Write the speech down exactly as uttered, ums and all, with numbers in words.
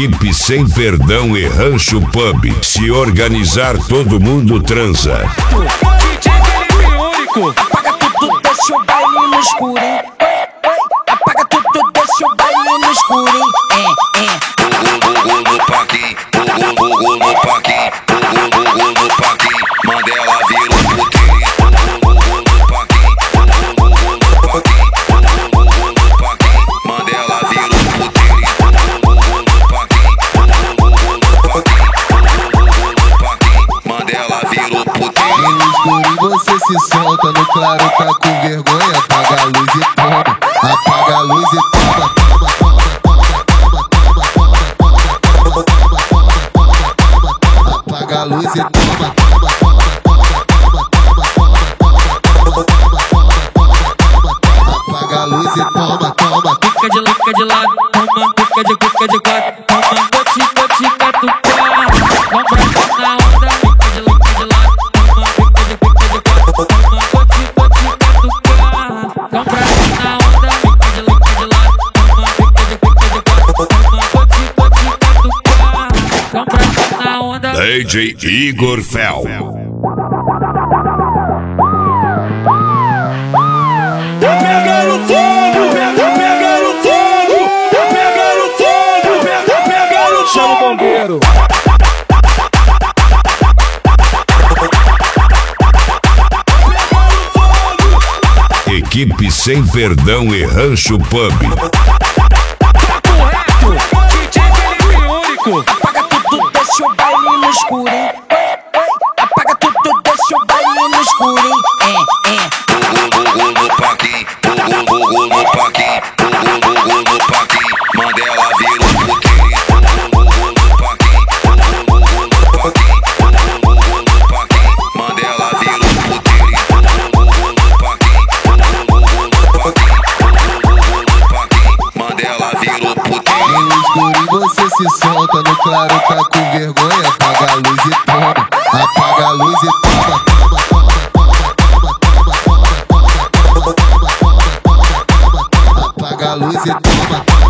Equipe Sem Perdão e Rancho Pub. Se organizar, todo mundo transa. D J Felipe Único. Apaga tudo, deixa o baile no escuro, hein? Apaga tudo, deixa o baile no escuro, hein? É, é. Bugu no parquinho, bugu, bugu no parquinho, bugu, bugu no parquinho, Mandela vira um puteiro. Bugu no parquinho, bugu, bugu no parquinho, bugu no parquinho, Mandela vira um puteiro. Bugu no parquinho, bugu no parquinho, bugu no parquinho, Mandela vira um puteiro. No escuro você se solta, no claro tá com vergonha. Apaga a luz e toma, apaga a luz e toma. Apaga a luz e toma. Apaga a luz e toma, toma. Fica de fica de lado, toma. Fica de fica de quatro, toma. Cote, cote, catucar. Vamos pra na onda. Fica de fica de lado, toma. Fica de fica de quatro, toma. Cote, cote, catucar. Vamos pra na onda. Fica de fica de lado, toma. Fica de fica de quatro, toma. Cote, cote, catucar. Vamos pra na onda. D J Igor Fel. Tá pegando fogo, tá pegando fogo, tá pegando fogo, tá pegando fogo. Chama o bombeiro. Equipe Sem Perdão e Rancho Pub. Correto, D J Felipe Único. Apaga tudo, deixa o baile no escuro, hein? Apaga tudo, deixa o baile no escuro, hein? É, é. Bugu, bugu no parquinho, bugu, bugu no parquinho, bugu, bugu no parquinho, Mandela vira um puteiro. Bugu no parquinho, bugu, bugu no parquinho, bugu, bugu no parquinho, Mandela vira um puteiro. Bugu no parquinho, bugu, bugu no parquinho, bugu, bugu no parquinho, Mandela vira um puteiro. No escuro você se solta, no claro tá com vergonha. Apaga a luz e toma, apaga a luz e toma. Apaga a luz e toma.